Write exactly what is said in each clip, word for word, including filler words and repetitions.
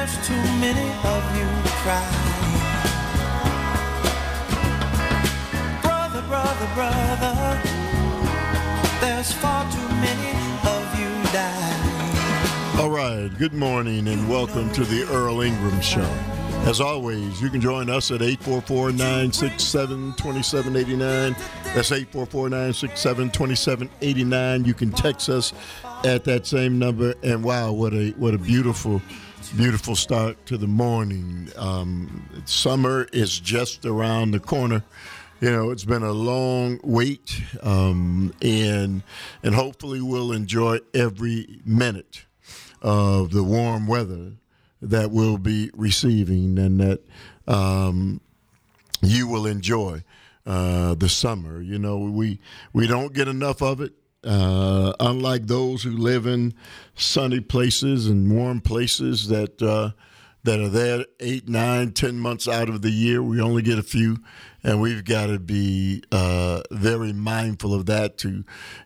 There's too many of you crying. Brother, brother, brother, there's far too many of you dying. All right, good morning and welcome to the Earl Ingram Show. As always, you can join us at eight four four, nine six seven, two seven eight nine. That's eight four four, nine six seven, two seven eight nine. You can text us at that same number. And wow, what a what a beautiful, beautiful start to the morning. Um, summer is just around the corner. You know, it's been a long wait, um, and and hopefully we'll enjoy every minute of the warm weather that we'll be receiving, and that um, you will enjoy uh, the summer. You know, we we don't get enough of it. Uh, unlike those who live in sunny places and warm places that uh, that are there eight, nine, ten months out of the year, we only get a few, and we've got to be uh, very mindful of that to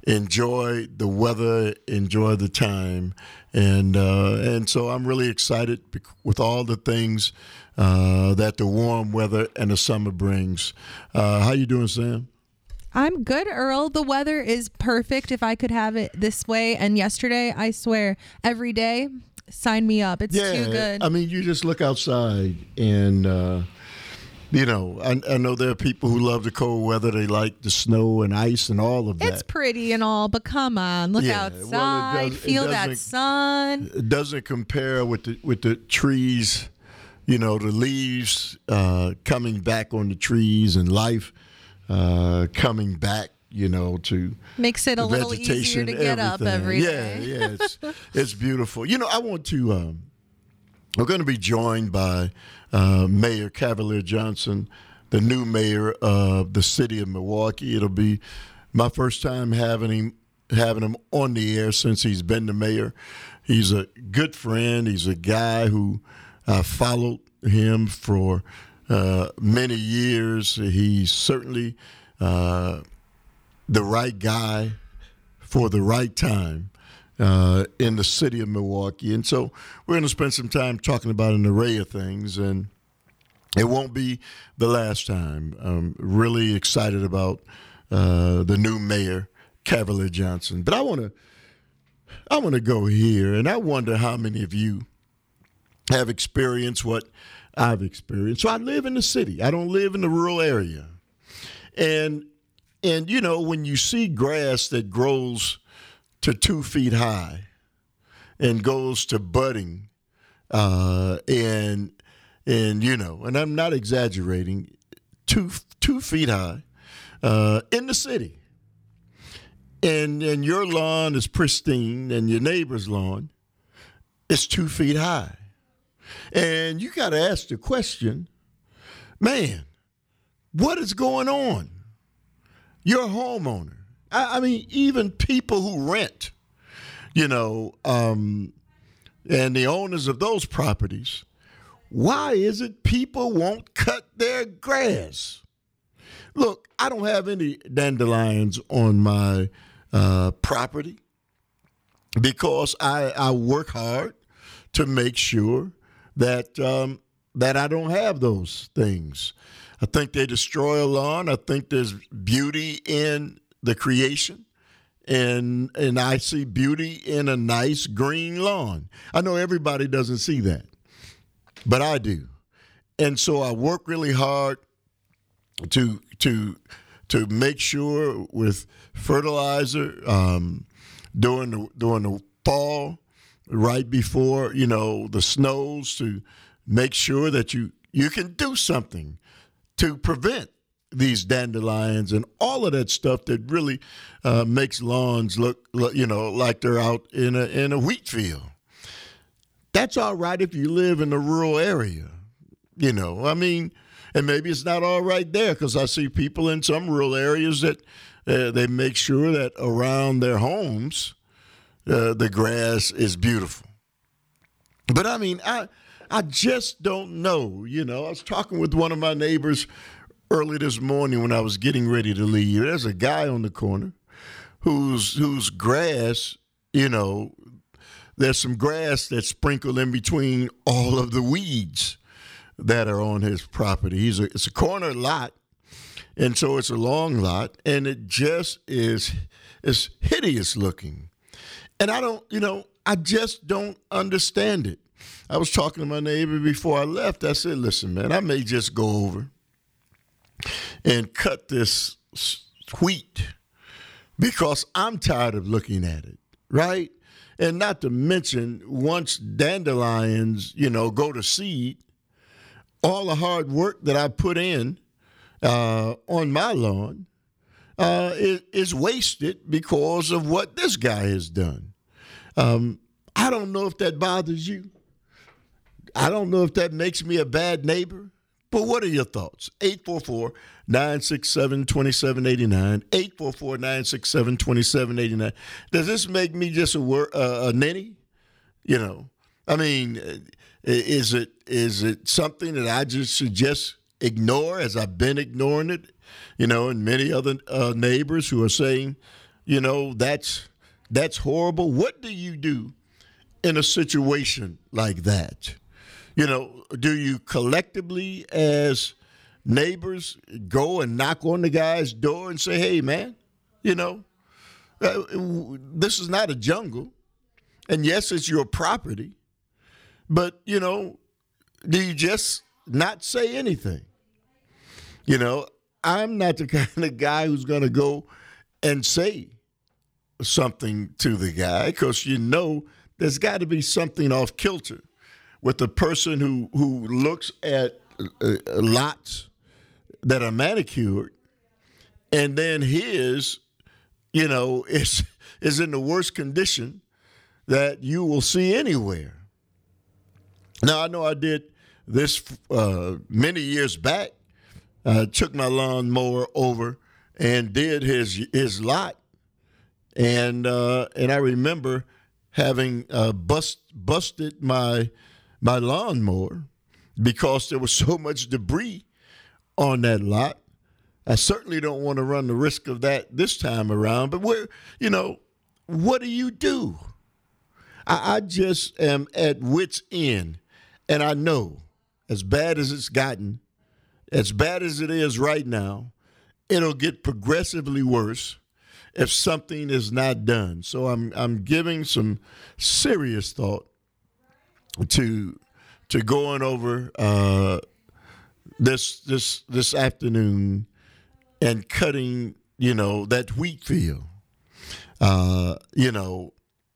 enjoy the weather, enjoy the time. And uh, and so I'm really excited with all the things uh, that the warm weather and the summer brings. Uh, how you doing, Sam? I'm good, Earl. The weather is perfect if I could have it this way. And yesterday, I swear, every day, sign me up. It's yeah, too good. I mean, you just look outside and, uh, you know, I, I know there are people who love the cold weather. They like the snow and ice and all of that. It's pretty and all, but come on, look yeah, outside, well, it does, feel it that sun. It doesn't compare with the with the trees, you know, the leaves uh, coming back on the trees and life uh, coming back, you know, to makes it a little easier to get up every yeah, day. Yeah, it's, it's beautiful. You know, I want to. Um, we're going to be joined by uh, Mayor Cavalier Johnson, the new mayor of the city of Milwaukee. It'll be my first time having him having him on the air since he's been the mayor. He's a good friend. He's a guy who I followed him for uh, many years. He's certainly uh, the right guy for the right time uh, in the city of Milwaukee. And so we're going to spend some time talking about an array of things, and it won't be the last time. I'm really excited about uh, the new mayor, Cavalier Johnson. But I want to I want to go here, and I wonder how many of you have experienced what I've experienced. So I live in the city. I don't live in the rural area. And, and you know, when you see grass that grows to two feet high and goes to budding, uh, and, and, you know, and I'm not exaggerating, two, two feet high uh, in the city, and, and your lawn is pristine and your neighbor's lawn is two feet high. And you got to ask the question, man, what is going on? You're a homeowner. I, I mean, even people who rent, you know, um, and the owners of those properties, why is it people won't cut their grass? Look, I don't have any dandelions on my uh, property because I, I work hard to make sure that um, that I don't have those things. I think they destroy a lawn. I think there's beauty in the creation, and and I see beauty in a nice green lawn. I know everybody doesn't see that, but I do. And so I work really hard to to to make sure with fertilizer um, during the during the fall, right before, you know, the snows, to make sure that you, you can do something to prevent these dandelions and all of that stuff that really uh, makes lawns look, you know, like they're out in a in a wheat field. That's all right if you live in a rural area, you know. I mean, and maybe it's not all right there, because I see people in some rural areas that uh, they make sure that around their homes Uh, the grass is beautiful. But I mean, I I just don't know. You know, I was talking with one of my neighbors early this morning when I was getting ready to leave. There's a guy on the corner whose whose grass, you know, there's some grass that's sprinkled in between all of the weeds that are on his property. He's a, it's a corner lot, and so it's a long lot, and it just is is hideous looking. And I don't, you know, I just don't understand it. I was talking to my neighbor before I left. I said, listen, man, I may just go over and cut this wheat because I'm tired of looking at it, right? And not to mention, once dandelions, you know, go to seed, all the hard work that I put in uh, on my lawn uh, is, is wasted because of what this guy has done. Um, I don't know if that bothers you. I don't know if that makes me a bad neighbor. But what are your thoughts? eight four four, nine six seven, two seven eight nine. eight four four, nine six seven, two seven eight nine. Does this make me just a, wor- uh, a ninny? You know, I mean, is it is it something that I just should just ignore as I've been ignoring it? You know, and many other uh, neighbors who are saying, you know, that's that's horrible. What do you do in a situation like that? You know, do you collectively as neighbors go and knock on the guy's door and say, hey, man, you know, uh, this is not a jungle. And yes, it's your property. But, you know, do you just not say anything? You know, I'm not the kind of guy who's going to go and say something to the guy because, you know, there's got to be something off kilter with the person who, who looks at uh, lots that are manicured and then his, you know, is, is in the worst condition that you will see anywhere. Now, I know I did this uh, many years back. I took my lawnmower over and did his his lot. And uh, and I remember having uh, bust, busted my my lawnmower because there was so much debris on that lot. I certainly don't want to run the risk of that this time around. But where, you know, what do you do? I, I just am at wit's end, and I know as bad as it's gotten, as bad as it is right now, it'll get progressively worse if something is not done. So I'm I'm giving some serious thought to to going over uh, this this this afternoon and cutting, you know, that wheat field. Uh, you know,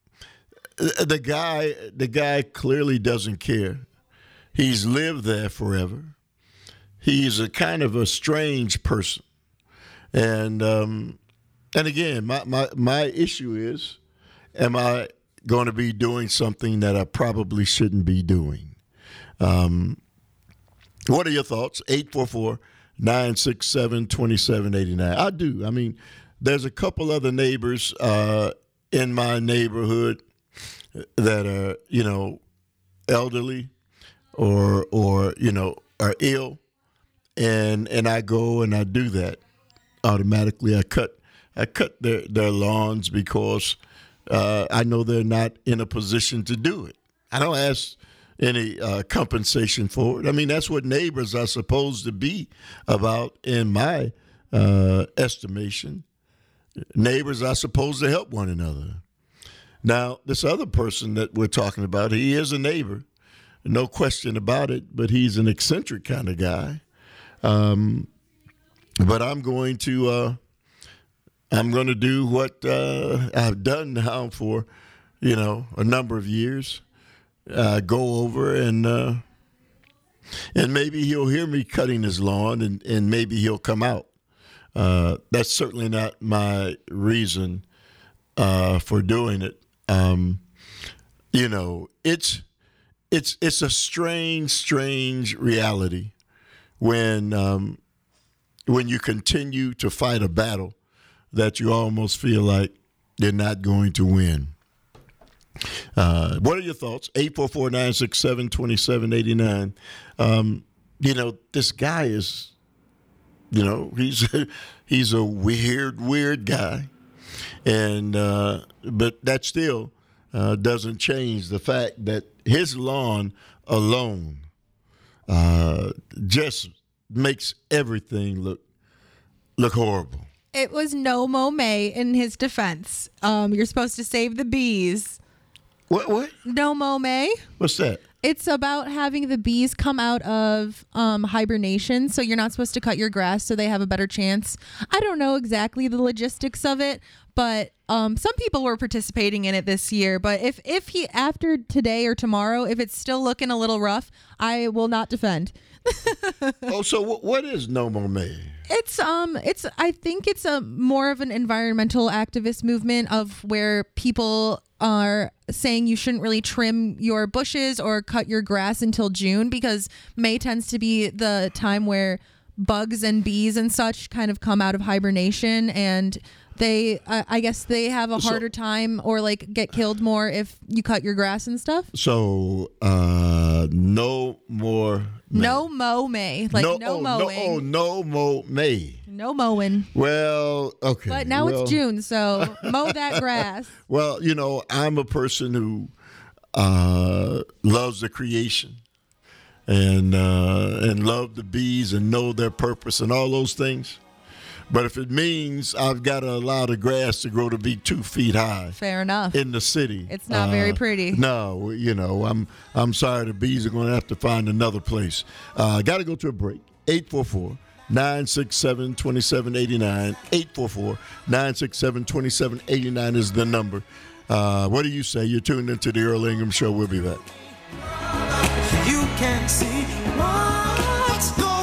the guy the guy clearly doesn't care. He's lived there forever. He's a kind of a strange person, and um, and again, my, my my issue is, am I going to be doing something that I probably shouldn't be doing? Um, what are your thoughts? eight four four, nine six seven, two seven eight nine. I do. I mean, there's a couple other neighbors uh, in my neighborhood that are, you know, elderly or or you know are ill, and and I go and I do that automatically. I cut I cut their their lawns because uh, I know they're not in a position to do it. I don't ask any uh, compensation for it. I mean, that's what neighbors are supposed to be about, in my uh, estimation. Neighbors are supposed to help one another. Now, this other person that we're talking about, he is a neighbor, no question about it, but he's an eccentric kind of guy. Um, but I'm going to uh, I'm going to do what uh, I've done now for, you know, a number of years. Uh, go over and uh, and maybe he'll hear me cutting his lawn, and, and maybe he'll come out. Uh, that's certainly not my reason uh, for doing it. Um, you know, it's it's it's a strange, strange reality when um, when you continue to fight a battle that you almost feel like you're not going to win. Uh, what are your thoughts? eight four four, nine six seven, two seven eight nine. Um, you know, this guy is, you know, he's he's a weird, weird guy. And uh, but that still uh, doesn't change the fact that his lawn alone uh, just makes everything look look horrible. It was no mow May in his defense. Um, you're supposed to save the bees. What? What? No mow May. What's that? It's about having the bees come out of um, hibernation, so you're not supposed to cut your grass so they have a better chance. I don't know exactly the logistics of it, but um, some people were participating in it this year. But if, if he, after today or tomorrow, if it's still looking a little rough, I will not defend. Oh, so what, what is No More May? It's um it's I think it's a more of an environmental activist movement of where people are saying you shouldn't really trim your bushes or cut your grass until June, because May tends to be the time where bugs and bees and such kind of come out of hibernation, and they uh, I guess they have a harder so, time or like get killed more if you cut your grass and stuff. So uh no more May. No mow May. Like no, no oh, mowing. No, oh, no mow May. No mowing. Well, okay. But now well, it's June, so mow that grass. Well, you know, I'm a person who uh, loves the creation and uh, and love the bees and know their purpose and all those things. But if it means I've got to allow the grass to grow to be two feet high, fair enough. In the city, it's not uh, very pretty. No, you know, I'm I'm sorry. The bees are going to have to find another place. I uh, got to go to a break. eight four four, nine six seven, two seven eight nine. eight four four, nine six seven, two seven eight nine is the number. Uh, what do you say? You're tuned into the Earl Ingham Show. We'll be back. You can see what's going on.